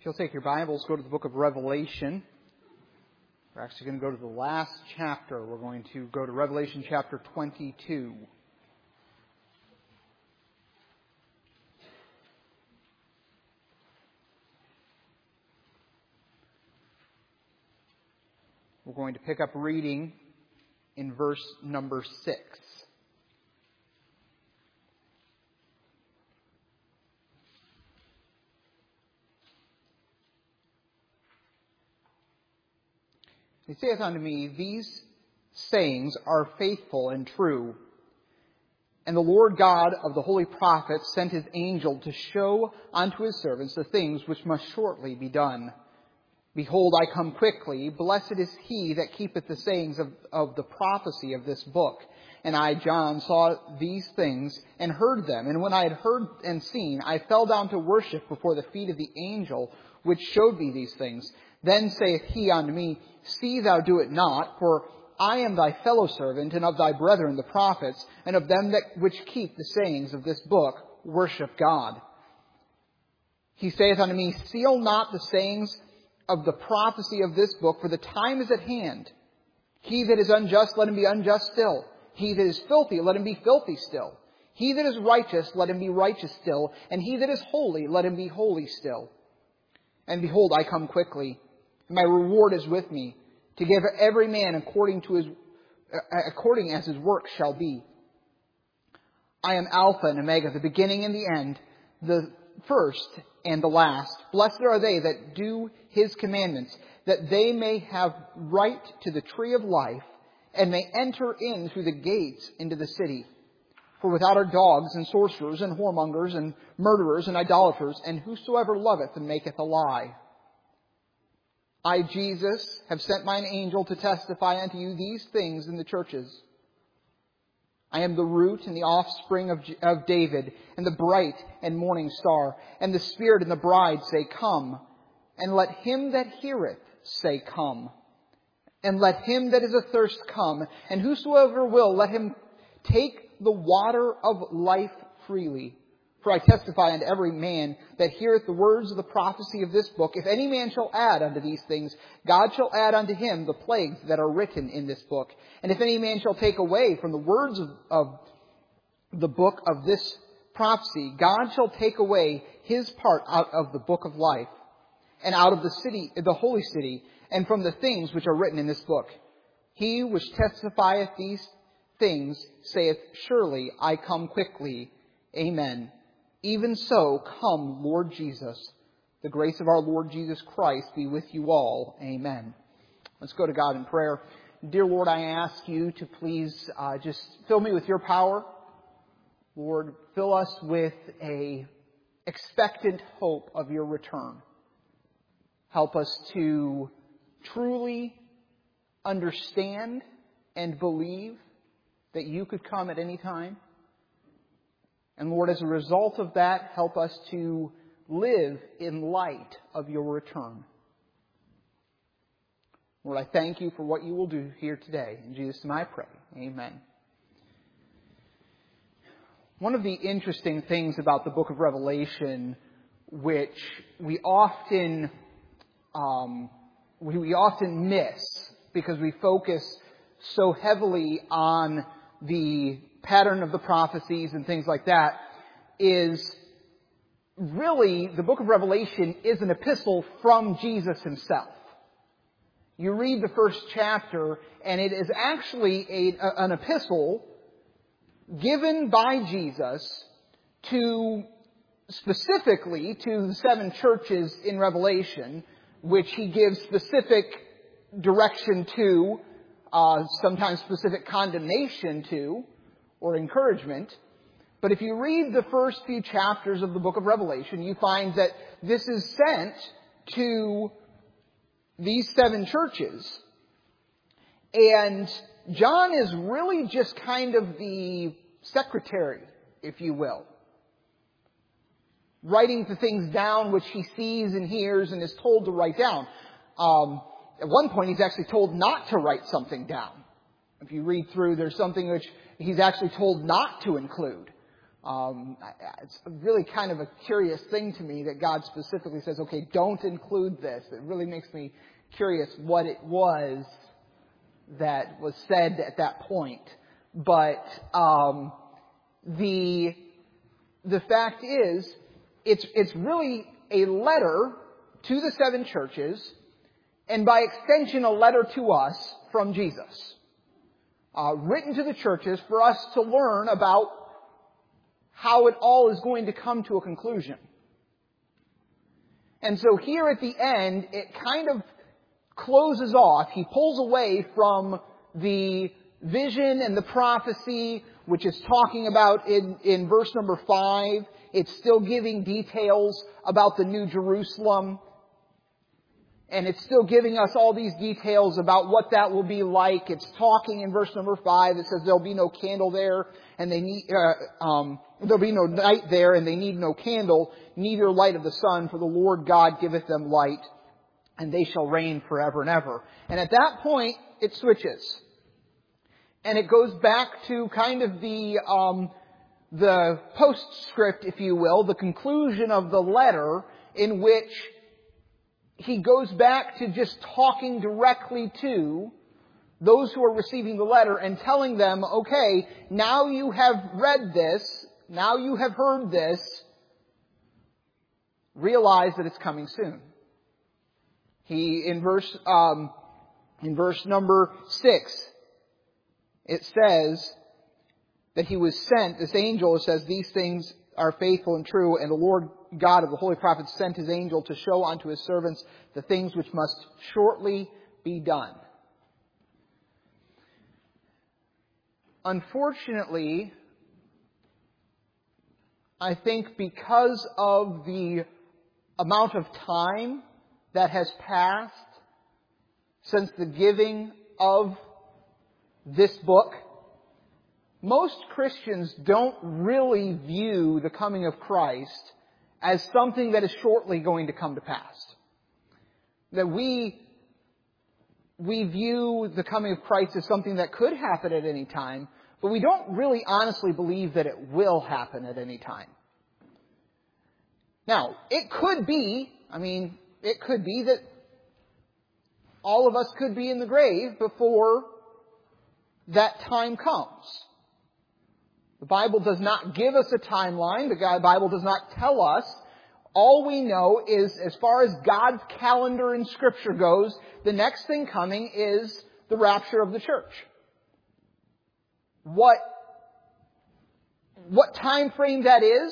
you'll take your Bibles, go to the book of Revelation. We're actually going to go to the last chapter. We're going to go to Revelation chapter 22. We're going to pick up reading in verse number 6. He saith unto me, These sayings are faithful and true. And the Lord God of the holy prophets sent his angel to show unto his servants the things which must shortly be done. Behold, I come quickly. Blessed is he that keepeth the sayings of the prophecy of this book. And I, John, saw these things and heard them. And when I had heard and seen, I fell down to worship before the feet of the angel which showed me these things. Then saith he unto me, See thou do it not, for I am thy fellow servant, and of thy brethren the prophets, and of them which keep the sayings of this book, worship God. He saith unto me, Seal not the sayings of the prophecy of this book, for the time is at hand. He that is unjust, let him be unjust still. He that is filthy, let him be filthy still. He that is righteous, let him be righteous still. And he that is holy, let him be holy still. And behold, I come quickly. My reward is with me, to give every man according as his work shall be. I am Alpha and Omega, the beginning and the end, the first and the last. Blessed are they that do his commandments, that they may have right to the tree of life, and may enter in through the gates into the city. For without are dogs, and sorcerers, and whoremongers, and murderers, and idolaters, and whosoever loveth and maketh a lie. I, Jesus, have sent mine angel to testify unto you these things in the churches. I am the root and the offspring of David, and the bright and morning star. And the Spirit and the bride say, Come. And let him that heareth say, Come. And let him that is athirst come. And whosoever will, let him take the water of life freely. For I testify unto every man that heareth the words of the prophecy of this book, if any man shall add unto these things, God shall add unto him the plagues that are written in this book. And if any man shall take away from the words of the book of this prophecy, God shall take away his part out of the book of life, and out of the city, the holy city, and from the things which are written in this book. He which testifieth these things saith, Surely I come quickly. Amen. Even so, come, Lord Jesus. The grace of our Lord Jesus Christ be with you all. Amen. Let's go to God in prayer. Dear Lord, I ask you to please just fill me with your power. Lord, fill us with a expectant hope of your return. Help us to truly understand and believe that you could come at any time. And Lord, as a result of that, help us to live in light of your return. Lord, I thank you for what you will do here today. In Jesus' name I pray. Amen. One of the interesting things about the book of Revelation, which we often miss because we focus so heavily on the pattern of the prophecies and things like that, is really the book of Revelation is an epistle from Jesus himself. You read the first chapter, and it is actually an epistle given by Jesus specifically to the 7 churches in Revelation, which he gives specific direction to, sometimes specific condemnation to, or encouragement. But if you read the first few chapters of the book of Revelation, you find that this is sent to these 7 churches. And John is really just kind of the secretary, if you will, writing the things down which he sees and hears and is told to write down. At one point, he's actually told not to write something down. If you read through, there's something which he's actually told not to include. It's really kind of a curious thing to me that God specifically says, okay, don't include this. It really makes me curious what it was that was said at that point. But the fact is, it's really a letter to the 7 churches, and by extension a letter to us from Jesus. Written to the churches for us to learn about how it all is going to come to a conclusion. And so here at the end, it kind of closes off. He pulls away from the vision and the prophecy, which is talking about in verse number 5. It's still giving details about the New Jerusalem. And it's still giving us all these details about what that will be like. It's talking in verse number 5. It says there'll be no candle there, and they need there'll be no night there, and they need no candle, neither light of the sun, for the Lord God giveth them light, and they shall reign forever and ever. And at that point, it switches, and it goes back to kind of the postscript, if you will, the conclusion of the letter, in which he goes back to just talking directly to those who are receiving the letter and telling them, okay, now you have read this, now you have heard this, realize that it's coming soon. He, in verse number 6, it says that he was sent, this angel says, these things are faithful and true, and the Lord God of the holy prophets sent his angel to show unto his servants the things which must shortly be done. Unfortunately, I think because of the amount of time that has passed since the giving of this book, most Christians don't really view the coming of Christ as something that is shortly going to come to pass. That we view the coming of Christ as something that could happen at any time, but we don't really honestly believe that it will happen at any time. Now, it could be that all of us could be in the grave before that time comes. The Bible does not give us a timeline. The Bible does not tell us. All we know is, as far as God's calendar in Scripture goes, the next thing coming is the rapture of the church. What time frame that is,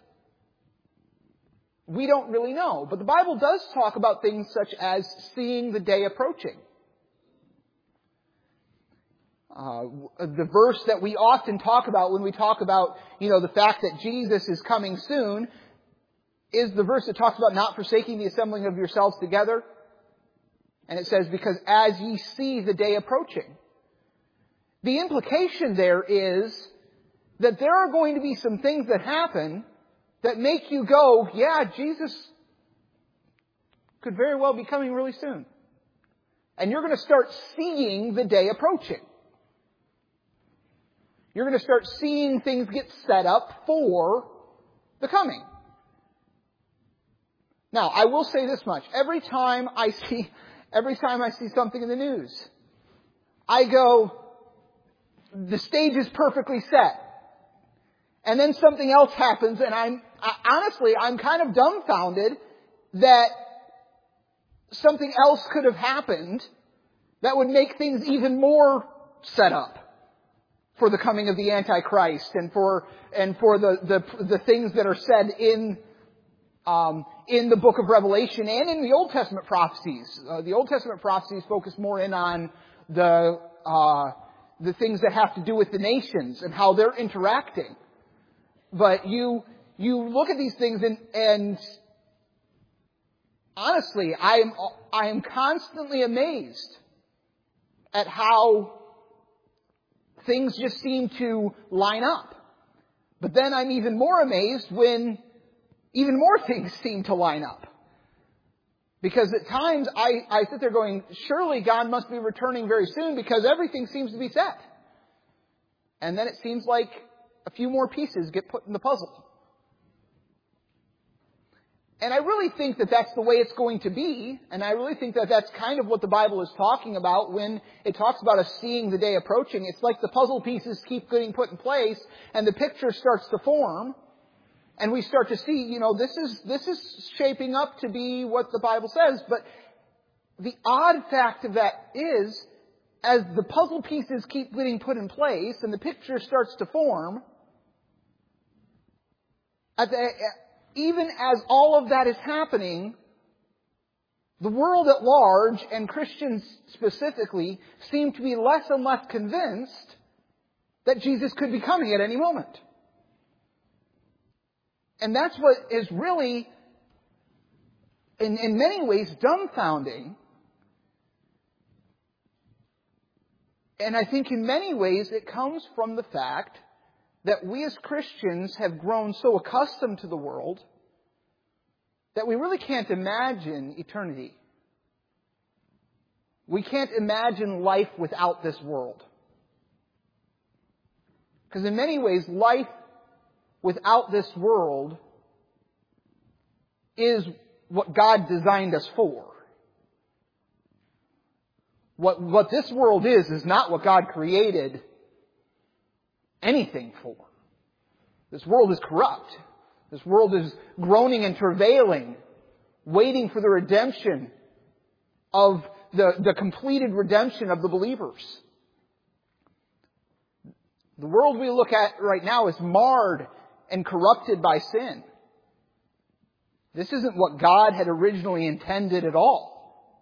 we don't really know. But the Bible does talk about things such as seeing the day approaching. The verse that we often talk about when we talk about, the fact that Jesus is coming soon is the verse that talks about not forsaking the assembling of yourselves together. And it says, because as ye see the day approaching. The implication there is that there are going to be some things that happen that make you go, yeah, Jesus could very well be coming really soon. And you're going to start seeing the day approaching. You're going to start seeing things get set up for the coming. Now, I will say this much. Every time I see something in the news, I go, the stage is perfectly set. And then something else happens, and I'm kind of dumbfounded that something else could have happened that would make things even more set up for the coming of the Antichrist and for the things that are said in the book of Revelation and in the Old Testament prophecies. The Old Testament prophecies focus more in on the things that have to do with the nations and how they're interacting. But you look at these things and honestly, I am constantly amazed at how things just seem to line up. But then I'm even more amazed when even more things seem to line up. Because at times I sit there going, surely God must be returning very soon because everything seems to be set. And then it seems like a few more pieces get put in the puzzle. And I really think that that's the way it's going to be. And I really think that that's kind of what the Bible is talking about when it talks about us seeing the day approaching. It's like the puzzle pieces keep getting put in place and the picture starts to form. And we start to see, this is shaping up to be what the Bible says. But the odd fact of that is, as the puzzle pieces keep getting put in place and the picture starts to form, even as all of that is happening, the world at large, and Christians specifically, seem to be less and less convinced that Jesus could be coming at any moment. And that's what is really, in many ways, dumbfounding. And I think in many ways it comes from the fact that we as Christians have grown so accustomed to the world that we really can't imagine eternity. We can't imagine life without this world. Because in many ways, life without this world is what God designed us for. What this world is not what God created anything for. This world is corrupt. This world is groaning and travailing, waiting for the redemption of the completed redemption of the believers. The world we look at right now is marred and corrupted by sin. This isn't what God had originally intended at all.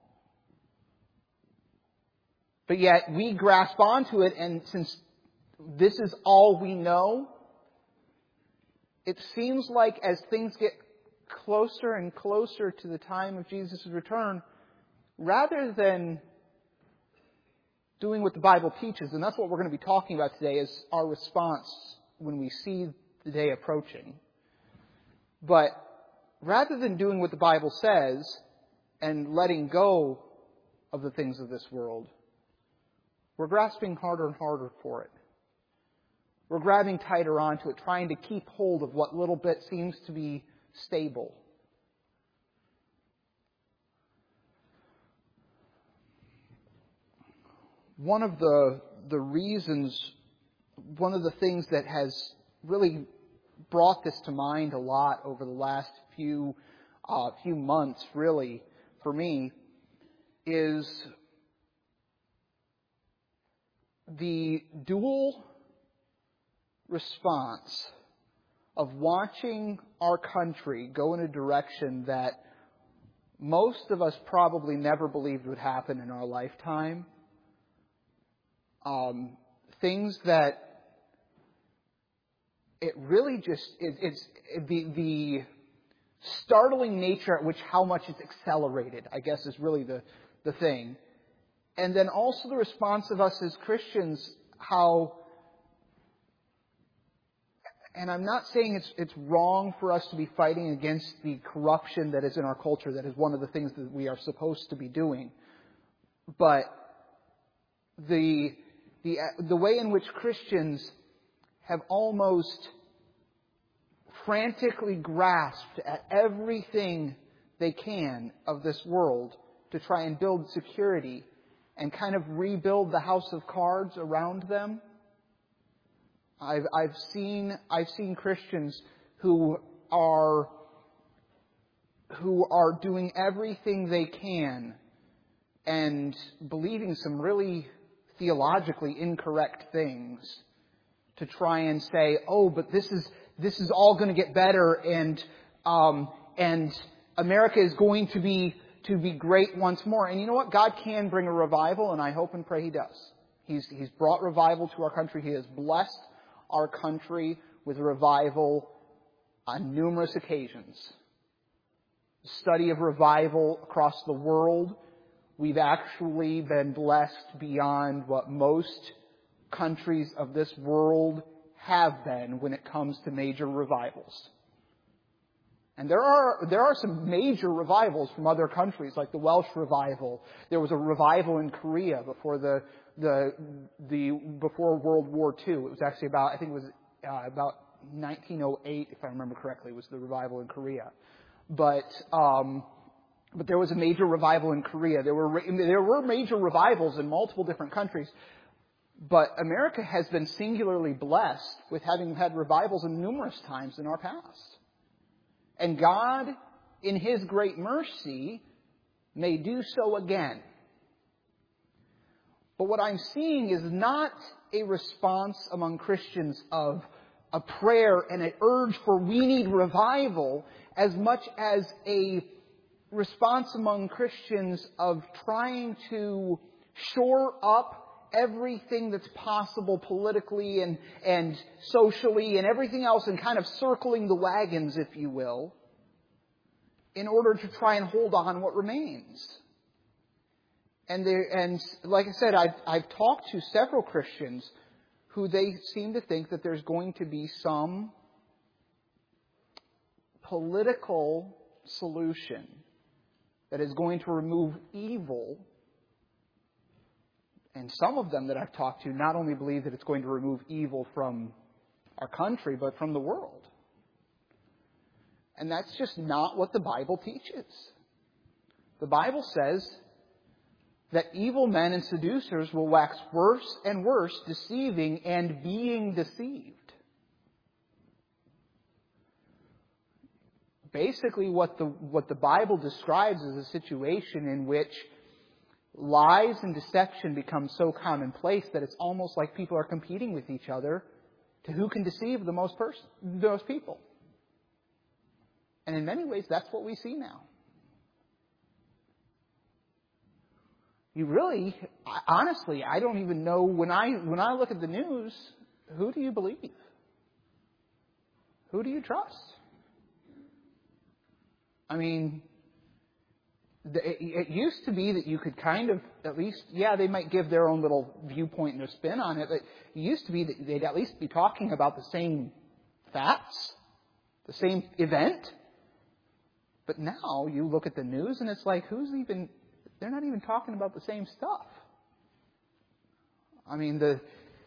But yet we grasp onto it, and since this is all we know, it seems like as things get closer and closer to the time of Jesus' return, rather than doing what the Bible teaches, and that's what we're going to be talking about today, is our response when we see the day approaching. But rather than doing what the Bible says and letting go of the things of this world, we're grasping harder and harder for it. We're grabbing tighter onto it, trying to keep hold of what little bit seems to be stable. One of the reasons, one of the things that has really brought this to mind a lot over the last few months, really, for me, is the dual response of watching our country go in a direction that most of us probably never believed would happen in our lifetime. Things that it really just, it's the startling nature at which how much it's accelerated, I guess, is really the thing. And then also the response of us as Christians, how, and I'm not saying it's wrong for us to be fighting against the corruption that is in our culture. That is one of the things that we are supposed to be doing. But the way in which Christians have almost frantically grasped at everything they can of this world to try and build security and kind of rebuild the house of cards around them. I've seen Christians who are doing everything they can and believing some really theologically incorrect things to try and say, oh, but this is all going to get better, and America is going to be great once more. And you know what? God can bring a revival, and I hope and pray He does. He's brought revival to our country. He has blessed our country with revival on numerous occasions. The study of revival across the world, we've actually been blessed beyond what most countries of this world have been when it comes to major revivals. And there are some major revivals from other countries, like the Welsh revival. There was a revival in Korea before before World War II. It was actually about, I think it was about 1908, if I remember correctly, was the revival in Korea. But there was a major revival in Korea. There were major revivals in multiple different countries. But America has been singularly blessed with having had revivals in numerous times in our past. And God, in His great mercy, may do so again. But what I'm seeing is not a response among Christians of a prayer and an urge for we need revival, as much as a response among Christians of trying to shore up everything that's possible politically and socially and everything else, and kind of circling the wagons, if you will, in order to try and hold on what remains. And like I said, I've talked to several Christians who they seem to think that there's going to be some political solution that is going to remove evil. And some of them that I've talked to not only believe that it's going to remove evil from our country, but from the world. And that's just not what the Bible teaches. The Bible says that evil men and seducers will wax worse and worse, deceiving and being deceived. Basically, what the Bible describes is a situation in which lies and deception become so commonplace that it's almost like people are competing with each other to who can deceive the most people. And in many ways, that's what we see now. You really, honestly, I don't even know, when I look at the news, who do you believe? Who do you trust? I mean, it used to be that you could kind of, at least, they might give their own little viewpoint and their spin on it, but it used to be that they'd at least be talking about the same facts, the same event. But now you look at the news and it's like, they're not even talking about the same stuff. I mean, the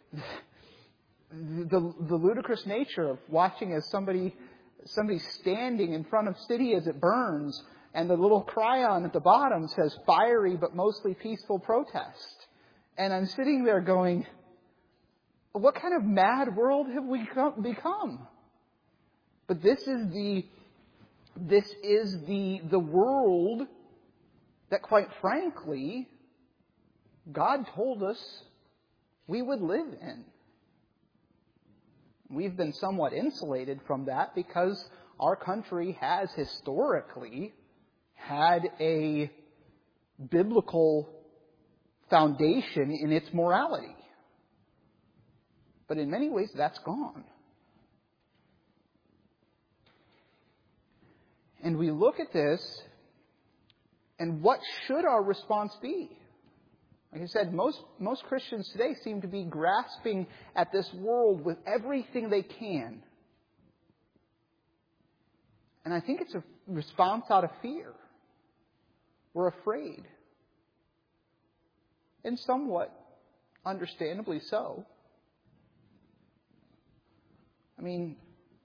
ludicrous nature of watching as somebody standing in front of city as it burns, and the little chyron at the bottom says fiery but mostly peaceful protest. And I'm sitting there going, what kind of mad world have we become? But this is the world that, quite frankly, God told us we would live in. We've been somewhat insulated from that because our country has historically had a biblical foundation in its morality. But in many ways, that's gone. And we look at this, and what should our response be? Like I said, most Christians today seem to be grasping at this world with everything they can. And I think it's a response out of fear. We're afraid. And somewhat understandably so. I mean,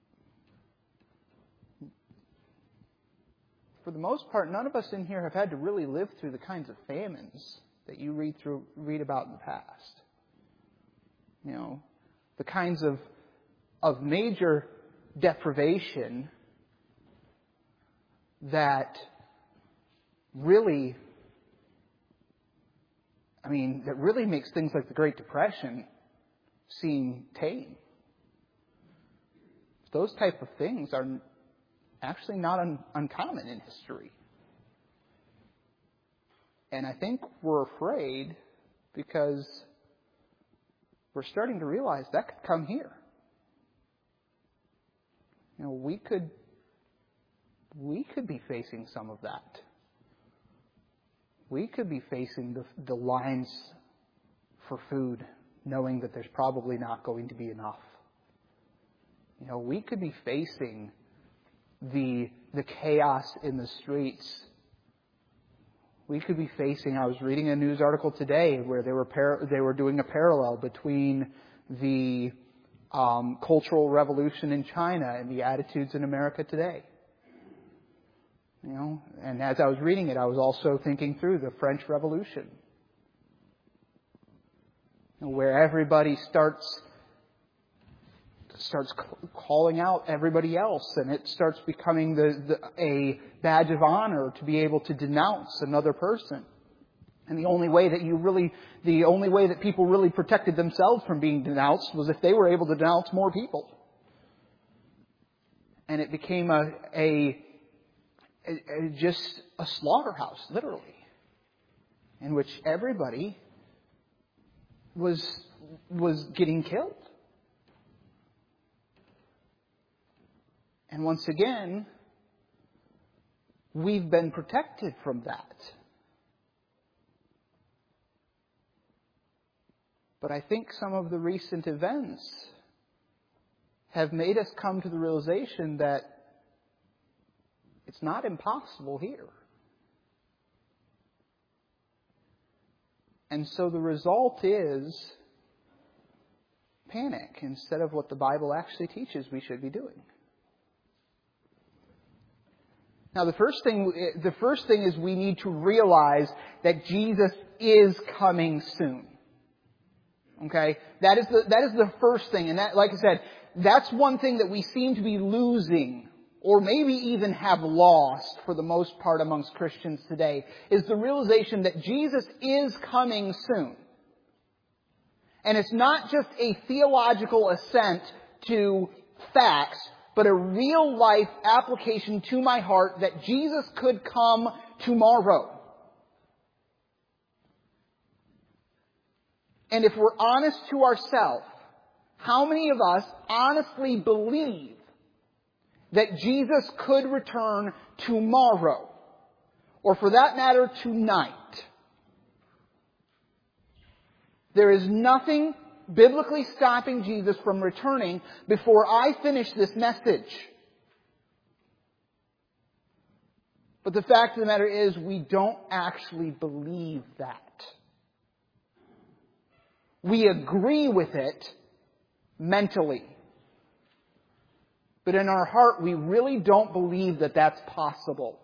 for the most part, none of us in here have had to really live through the kinds of famines that you read about in the past. You know, the kinds of major deprivation that really makes things like the Great Depression seem tame. Those type of things are actually not uncommon in history. And I think we're afraid because we're starting to realize that could come here. You know, we could be facing some of that. We could be facing the lines for food, knowing that there's probably not going to be enough. You know, we could be facing the chaos in the streets. We could be facing, I was reading a news article today where they were doing a parallel between the cultural revolution in China and the attitudes in America today. You know, and as I was reading it, I was also thinking through the French Revolution, where everybody starts calling out everybody else, and it starts becoming a badge of honor to be able to denounce another person. And the only way that people really protected themselves from being denounced was if they were able to denounce more people. And it became just a slaughterhouse, literally, in which everybody was getting killed. And once again, we've been protected from that. But I think some of the recent events have made us come to the realization that it's not impossible here. And so the result is panic instead of what the Bible actually teaches we should be doing. Now, the first thing is we need to realize that Jesus is coming soon. Okay? That is the first thing. And that, like I said, that's one thing that we seem to be losing, or maybe even have lost for the most part amongst Christians today, is the realization that Jesus is coming soon. And it's not just a theological assent to facts, but a real life application to my heart that Jesus could come tomorrow. And if we're honest to ourselves, how many of us honestly believe that Jesus could return tomorrow? Or for that matter, tonight? There is nothing biblically stopping Jesus from returning before I finish this message. But the fact of the matter is, we don't actually believe that. We agree with it mentally. But in our heart, we really don't believe that that's possible.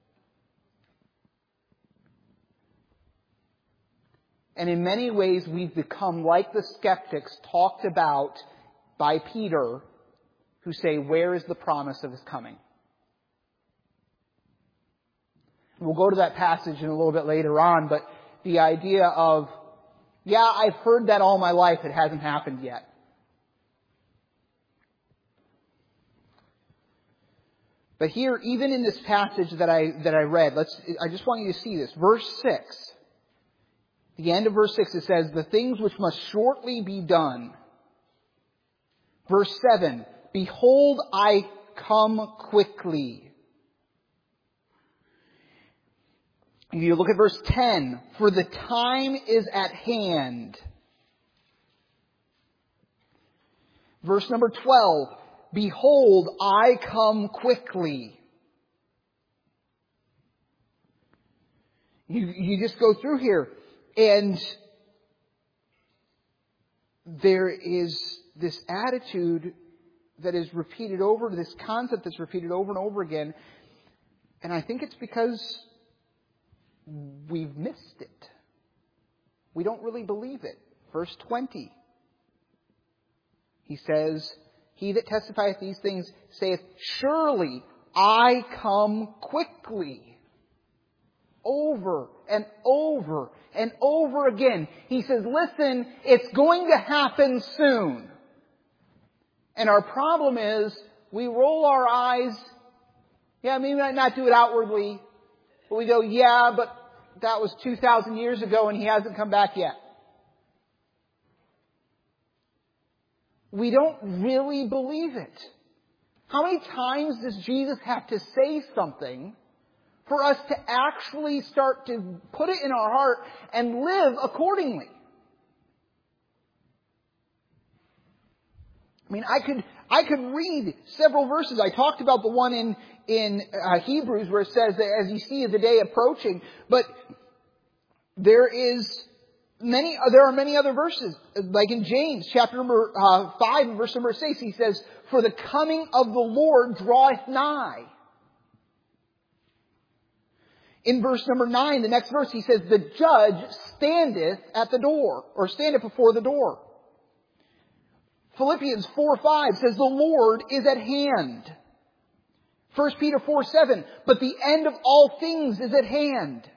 And in many ways, we've become like the skeptics talked about by Peter, who say, where is the promise of His coming? We'll go to that passage in a little bit later on, but the idea of, yeah, I've heard that all my life, it hasn't happened yet. But here, even in this passage that I read, I just want you to see this. Verse 6. The end of verse 6, it says, the things which must shortly be done. Verse 7, behold, I come quickly. You look at verse 10, for the time is at hand. Verse number 12, behold, I come quickly. You just go through here. And there is this attitude that is repeated over, this concept that's repeated over and over again. And I think it's because we've missed it. We don't really believe it. Verse 20. He says, he that testifieth these things saith, surely I come quickly. Over and over and over again. He says, listen, it's going to happen soon. And our problem is, we roll our eyes. Yeah, we might not do it outwardly. But we go, yeah, but that was 2,000 years ago and He hasn't come back yet. We don't really believe it. How many times does Jesus have to say something for us to actually start to put it in our heart and live accordingly? I mean, I could read several verses. I talked about the one in Hebrews where it says that as you see the day approaching, but there is There are many other verses, like in James chapter number 5 and verse number 6, he says, "For the coming of the Lord draweth nigh." In verse number 9, the next verse, he says, "The judge standeth at the door," or standeth before the door. Philippians 4:5 says, "The Lord is at hand." 1 Peter 4:7, "But the end of all things is at hand."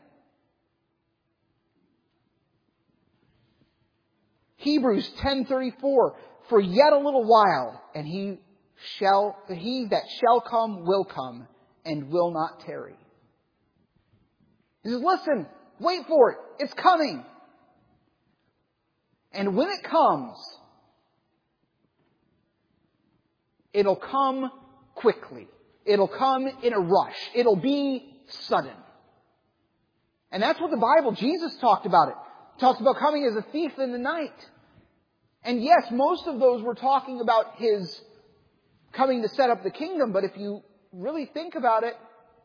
Hebrews 10:34, "For yet a little while, and he that shall come will come, and will not tarry." He says, listen, wait for it. It's coming. And when it comes, it'll come quickly. It'll come in a rush. It'll be sudden. And that's what the Bible, Jesus talked about it. He talks about coming as a thief in the night. And yes, most of those were talking about His coming to set up the kingdom. But if you really think about it,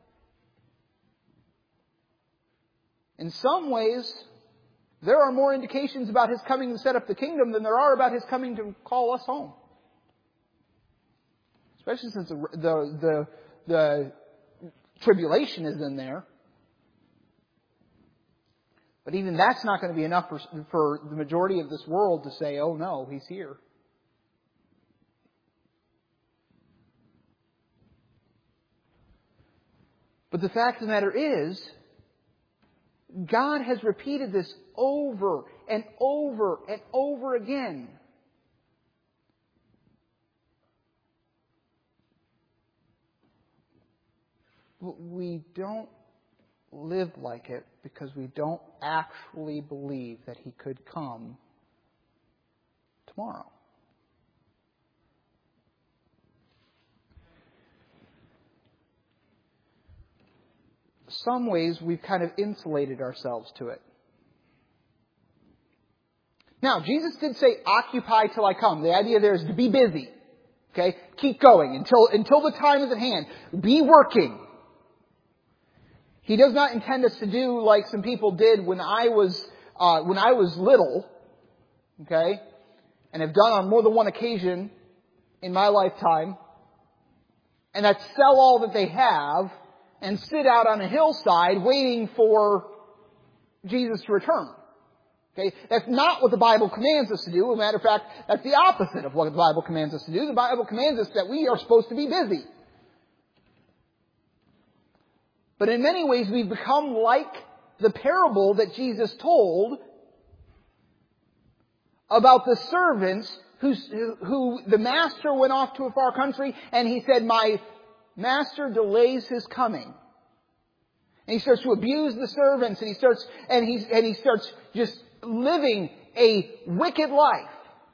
in some ways, there are more indications about His coming to set up the kingdom than there are about His coming to call us home. Especially since the tribulation is in there. But even that's not going to be enough for the majority of this world to say, "Oh no, He's here." But the fact of the matter is, God has repeated this over and over and over again. But we don't live like it because we don't actually believe that He could come tomorrow. Some ways we've kind of insulated ourselves to it. Now, Jesus did say, "Occupy till I come." The idea there is to be busy. Okay? Keep going until the time is at hand. Be working. He does not intend us to do like some people did when I was little. Okay? And have done on more than one occasion in my lifetime. And that's sell all that they have and sit out on a hillside waiting for Jesus to return. Okay? That's not what the Bible commands us to do. As a matter of fact, that's the opposite of what the Bible commands us to do. The Bible commands us that we are supposed to be busy. But in many ways, we've become like the parable that Jesus told about the servants who the master went off to a far country and he said, "My master delays his coming." And he starts to abuse the servants, and he starts just living a wicked life.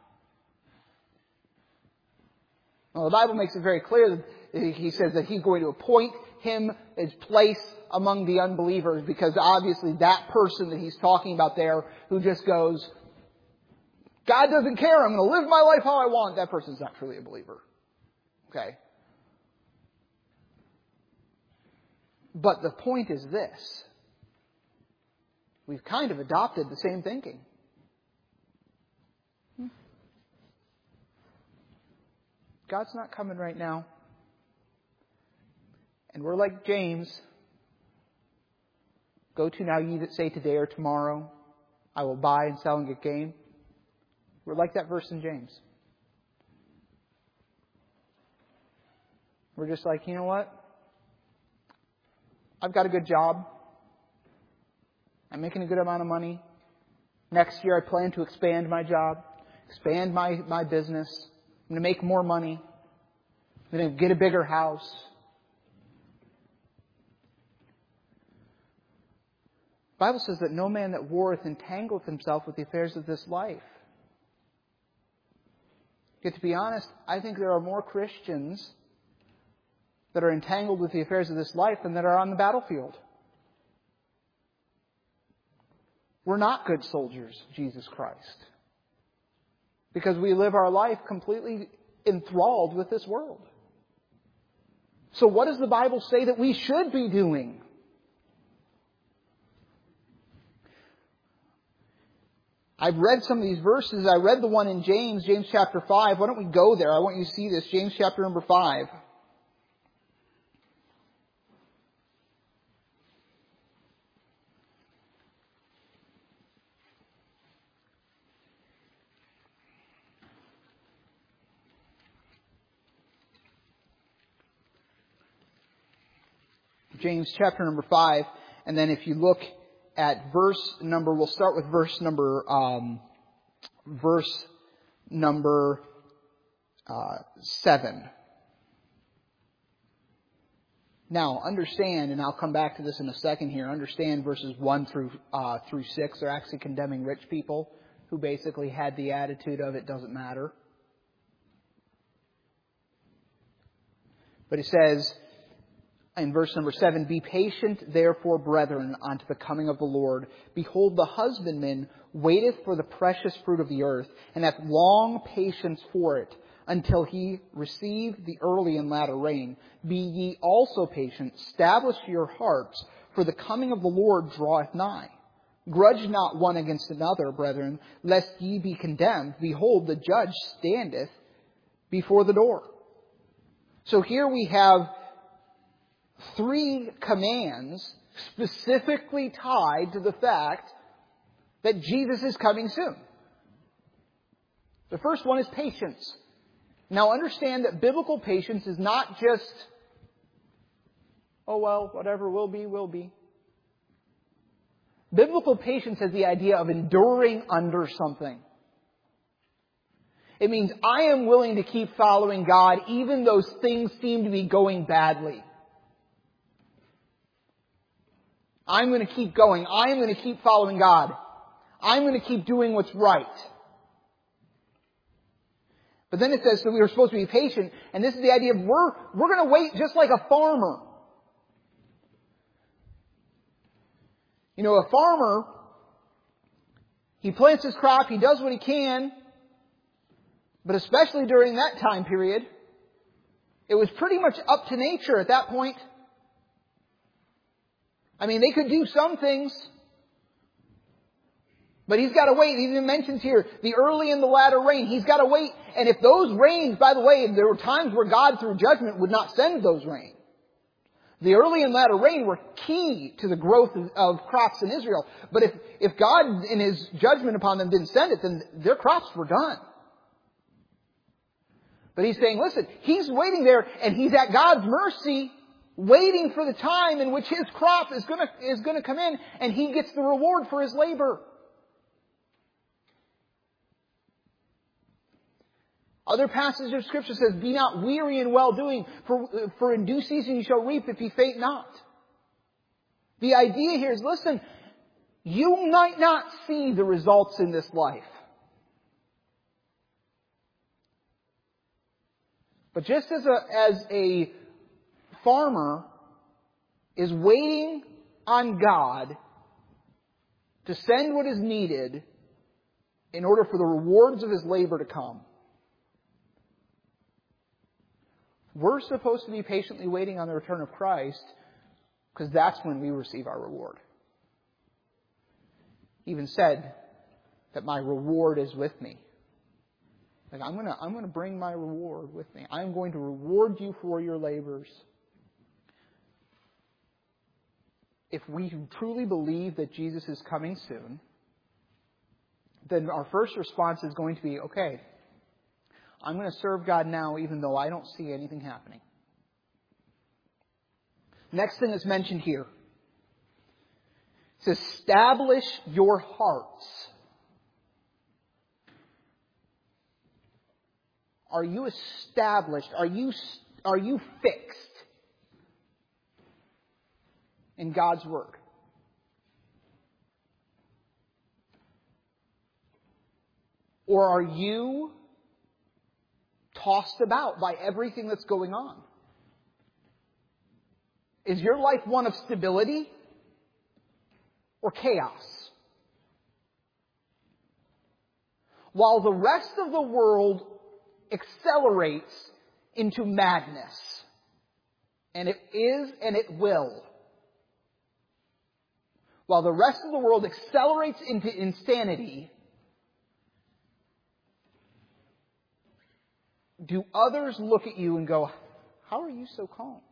Well, the Bible makes it very clear that He says that He's going to appoint him his place among the unbelievers, because obviously that person that He's talking about there who just goes, "God doesn't care, I'm going to live my life how I want," that person's not truly a believer. Okay? But the point is this. We've kind of adopted the same thinking. God's not coming right now. And we're like James. "Go to now ye that say today or tomorrow, I will buy and sell and get gain." We're like that verse in James. We're just like, you know what? I've got a good job. I'm making a good amount of money. Next year I plan to expand my job, expand my business. I'm going to make more money. I'm going to get a bigger house. The Bible says that no man that warreth entangleth himself with the affairs of this life. Yet to be honest, I think there are more Christians that are entangled with the affairs of this life than that are on the battlefield. We're not good soldiers, Jesus Christ, because we live our life completely enthralled with this world. So what does the Bible say that we should be doing? I've read some of these verses. I read the one in James chapter 5. Why don't we go there? I want you to see this. James chapter number 5. James chapter number 5. And then if you look at we'll start with verse number 7. Now, understand, and I'll come back to this in a second here, understand verses 1 through 6 are actually condemning rich people who basically had the attitude of it doesn't matter. But it says, in verse number 7, "Be patient, therefore, brethren, unto the coming of the Lord. Behold, the husbandman waiteth for the precious fruit of the earth, and hath long patience for it, until he receive the early and latter rain. Be ye also patient, establish your hearts, for the coming of the Lord draweth nigh. Grudge not one against another, brethren, lest ye be condemned. Behold, the judge standeth before the door." So here we have 3 commands specifically tied to the fact that Jesus is coming soon. The first one is patience. Now understand that biblical patience is not just, oh well, whatever will be, will be. Biblical patience has the idea of enduring under something. It means I am willing to keep following God even though things seem to be going badly. I'm going to keep going. I'm going to keep following God. I'm going to keep doing what's right. But then it says that we are supposed to be patient, and this is the idea of we're going to wait just like a farmer. You know, a farmer, he plants his crop, he does what he can, but especially during that time period, it was pretty much up to nature at that point. I mean, they could do some things, but he's got to wait. He even mentions here the early and the latter rain. He's got to wait. And if those rains, by the way, there were times where God, through judgment, would not send those rains. The early and latter rain were key to the growth of crops in Israel. But if God, in His judgment upon them, didn't send it, then their crops were done. But He's saying, listen, He's waiting there, and He's at God's mercy, waiting for the time in which His crop is going to come in, and He gets the reward for His labor. Other passages of Scripture says, "Be not weary in well-doing, for in due season you shall reap if ye faint not." The idea here is, listen, you might not see the results in this life. But just as a farmer is waiting on God to send what is needed in order for the rewards of his labor to come, we're supposed to be patiently waiting on the return of Christ, because that's when we receive our reward. He even said that my reward is with me. Like, I'm going to bring my reward with me. I'm going to reward you for your labors. If we truly believe that Jesus is coming soon, then our first response is going to be, okay, I'm going to serve God now even though I don't see anything happening. Next thing that's mentioned here. It says, establish your hearts. Are you established? Are you fixed in God's work? Or are you tossed about by everything that's going on? Is your life one of stability or chaos? While the rest of the world accelerates into madness, and it is and it will. While the rest of the world accelerates into insanity, do others look at you and go, how are you so calm?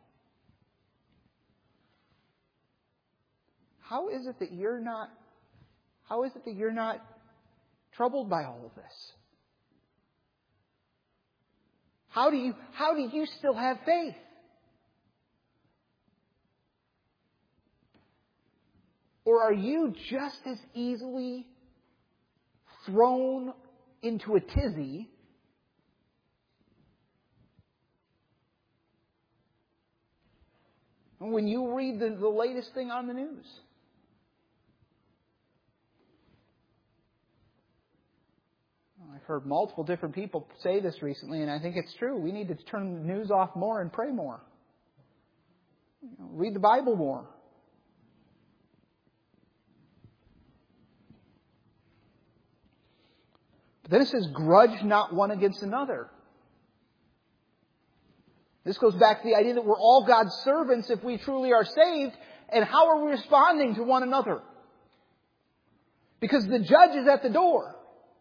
How is it that you're not troubled by all of this? How do you still have faith? Or are you just as easily thrown into a tizzy when you read the latest thing on the news? I've heard multiple different people say this recently, and I think it's true. We need to turn the news off more and pray more. Read the Bible more. But then it says, grudge not one against another. This goes back to the idea that we're all God's servants if we truly are saved. And how are we responding to one another? Because the judge is at the door.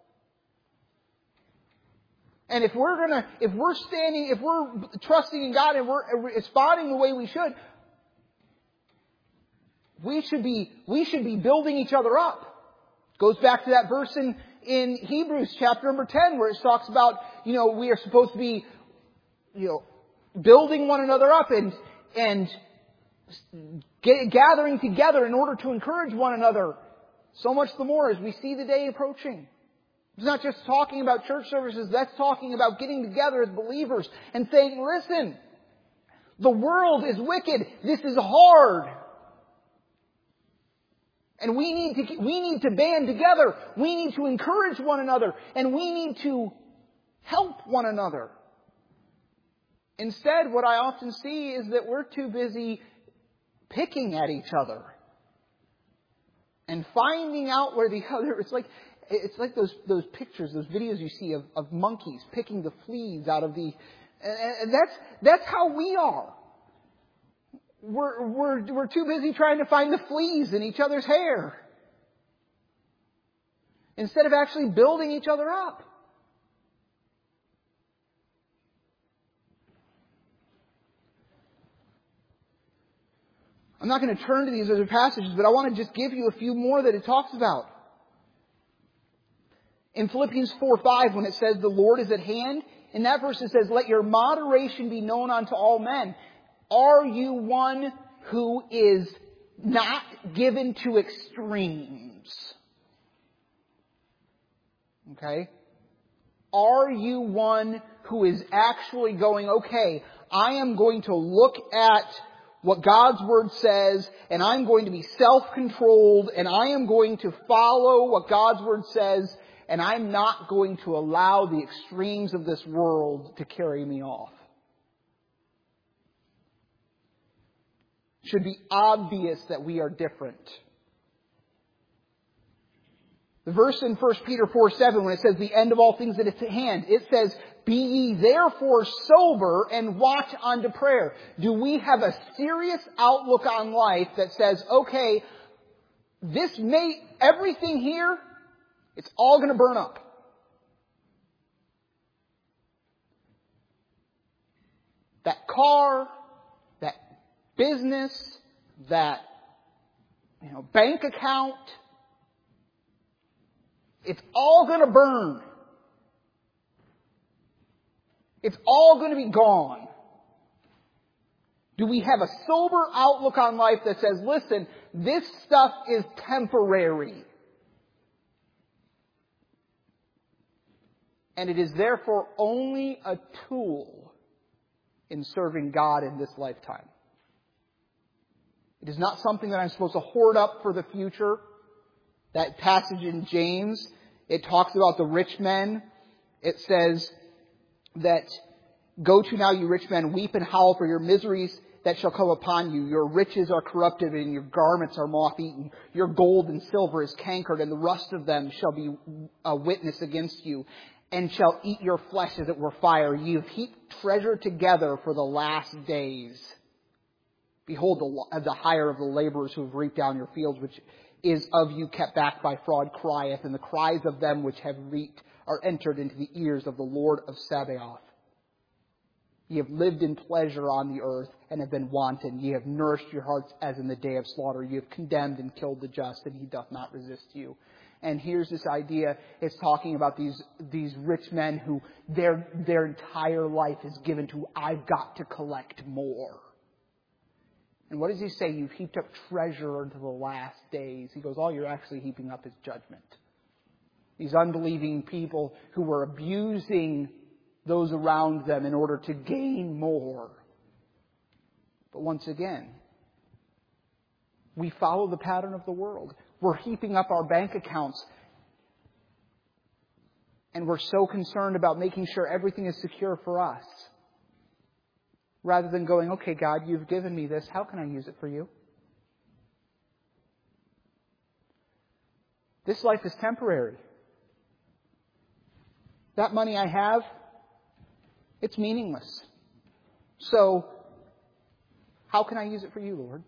And if we're trusting in God and we're responding the way we should be building each other up. It goes back to that verse in Hebrews chapter number 10 where it talks about, we are supposed to be, building one another up and gathering together in order to encourage one another. So much the more as we see the day approaching. It's not just talking about church services. That's talking about getting together as believers and saying, listen, the world is wicked. This is hard. And we need to band together. We need to encourage one another. And we need to help one another. Instead, what I often see is that we're too busy picking at each other. And finding out where the other... It's like those pictures, those videos you see of monkeys picking the fleas out of the... And that's how we are. We're too busy trying to find the fleas in each other's hair. Instead of actually building each other up. I'm not going to turn to these other passages, but I want to just give you a few more that it talks about. In Philippians 4:5, when it says the Lord is at hand, in that verse it says, let your moderation be known unto all men. Are you one who is not given to extremes? Okay? Are you one who is actually going, okay, I am going to look at what God's Word says, and I'm going to be self-controlled, and I am going to follow what God's Word says, and I'm not going to allow the extremes of this world to carry me off. It should be obvious that we are different. The verse in 1 Peter 4:7, when it says the end of all things that is at hand, it says, be ye therefore sober and watch unto prayer. Do we have a serious outlook on life that says, okay, everything here, it's all going to burn up. That car, that business, that bank account, it's all going to burn. It's all going to be gone. Do we have a sober outlook on life that says, listen, this stuff is temporary. And it is therefore only a tool in serving God in this lifetime. It is not something that I'm supposed to hoard up for the future. That passage in James, it talks about the rich men. It says that, go to now, you rich men, weep and howl for your miseries that shall come upon you. Your riches are corrupted and your garments are moth-eaten. Your gold and silver is cankered, and the rust of them shall be a witness against you, and shall eat your flesh as it were fire. You have heaped treasure together for the last days. Behold, the hire of the laborers who have reaped down your fields, which is of you kept back by fraud, crieth, and the cries of them which have reaped are entered into the ears of the Lord of Sabaoth. Ye have lived in pleasure on the earth, and have been wanton. Ye have nourished your hearts as in the day of slaughter. Ye have condemned and killed the just, and he doth not resist you. And here's this idea, it's talking about these rich men who their entire life is given to, I've got to collect more. And what does he say? You've heaped up treasure until the last days. He goes, all you're actually heaping up is judgment. These unbelieving people who were abusing those around them in order to gain more. But once again, we follow the pattern of the world. We're heaping up our bank accounts. And we're so concerned about making sure everything is secure for us. Rather than going, okay, God, you've given me this. How can I use it for you? This life is temporary. That money I have, it's meaningless. So, how can I use it for you, Lord?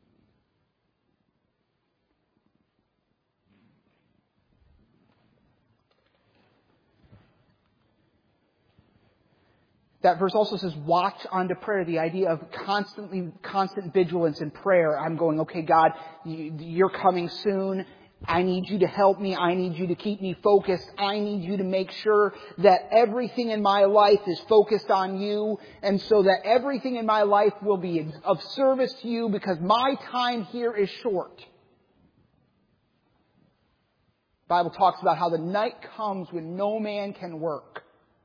That verse also says, watch unto prayer. The idea of constant vigilance in prayer. I'm going, okay, God, you're coming soon. I need you to help me. I need you to keep me focused. I need you to make sure that everything in my life is focused on you, and so that everything in my life will be of service to you, because my time here is short. The Bible talks about how the night comes when no man can work.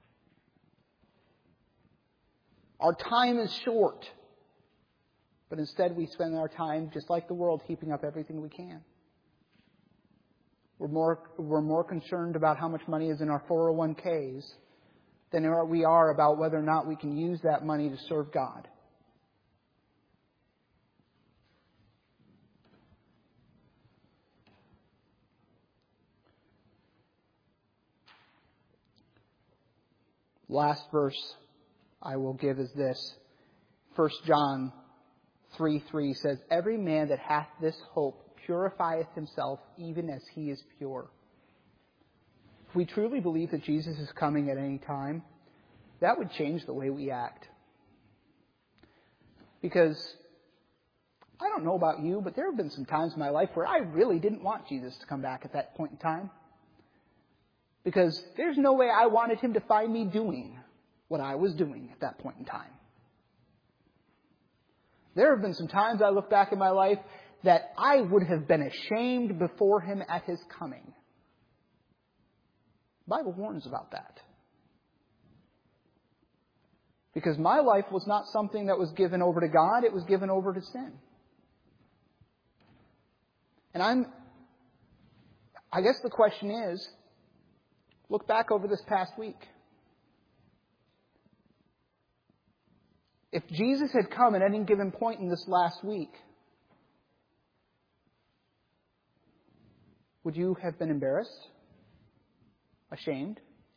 Our time is short. But instead we spend our time, just like the world, heaping up everything we can. We're more concerned about how much money is in our 401ks than we are about whether or not we can use that money to serve God. Last verse I will give is this. 1 John 3:3 says, every man that hath this hope purifieth himself even as he is pure. If we truly believe that Jesus is coming at any time, that would change the way we act. Because I don't know about you, but there have been some times in my life where I really didn't want Jesus to come back at that point in time. Because there's no way I wanted him to find me doing what I was doing at that point in time. There have been some times I look back in my life that I would have been ashamed before him at his coming. The Bible warns about that. Because my life was not something that was given over to God, it was given over to sin. And I guess the question is, look back over this past week. If Jesus had come at any given point in this last week, would you have been embarrassed? Ashamed?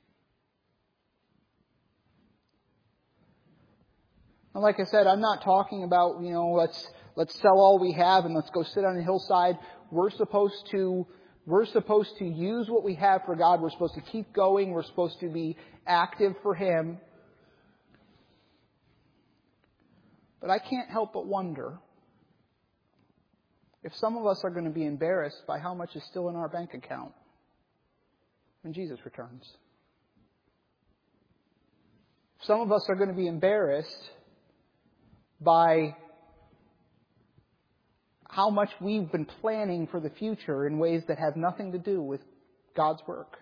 And like I said, I'm not talking about, let's sell all we have and let's go sit on a hillside. We're supposed to use what we have for God. We're supposed to keep going. We're supposed to be active for Him. But I can't help but wonder if some of us are going to be embarrassed by how much is still in our bank account when Jesus returns. Some of us are going to be embarrassed by how much we've been planning for the future in ways that have nothing to do with God's work.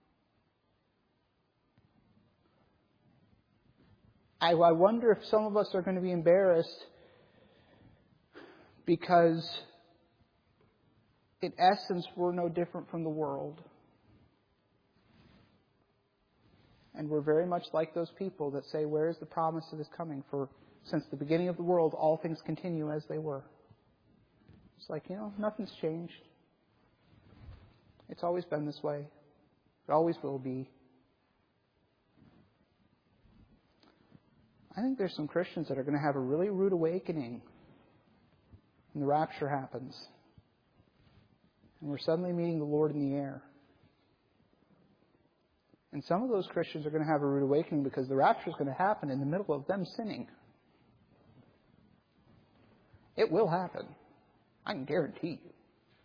I wonder if some of us are going to be embarrassed because, in essence, we're no different from the world. And we're very much like those people that say, where is the promise of His coming? For since the beginning of the world, all things continue as they were. It's like, nothing's changed. It's always been this way. It always will be. I think there's some Christians that are going to have a really rude awakening when the rapture happens. And we're suddenly meeting the Lord in the air. And some of those Christians are going to have a rude awakening because the rapture is going to happen in the middle of them sinning. It will happen. I can guarantee you.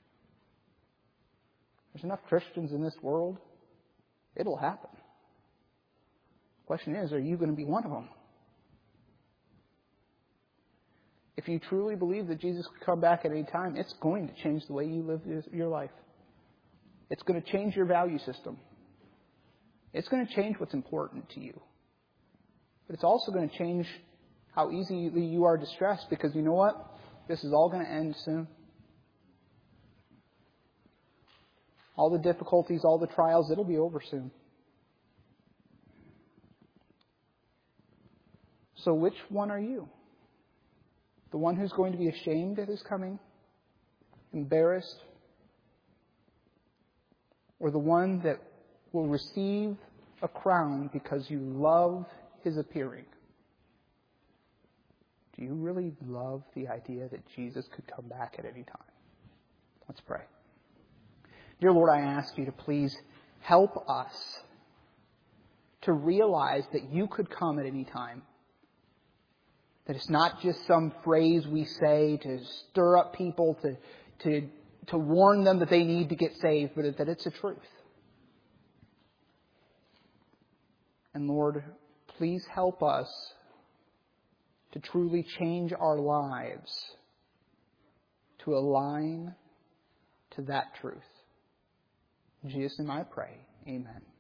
There's enough Christians in this world. It'll happen. The question is, are you going to be one of them? If you truly believe that Jesus could come back at any time, it's going to change the way you live your life. It's going to change your value system. It's going to change what's important to you. But it's also going to change how easily you are distressed, because you know what? This is all going to end soon. All the difficulties, all the trials, it'll be over soon. So which one are you? The one who's going to be ashamed at His coming? Embarrassed? Or the one that will receive a crown because you love His appearing? Do you really love the idea that Jesus could come back at any time? Let's pray. Dear Lord, I ask You to please help us to realize that You could come at any time. That it's not just some phrase we say to stir up people, to warn them that they need to get saved, but that it's a truth. And Lord, please help us to truly change our lives to align to that truth. In Jesus' name I pray. Amen.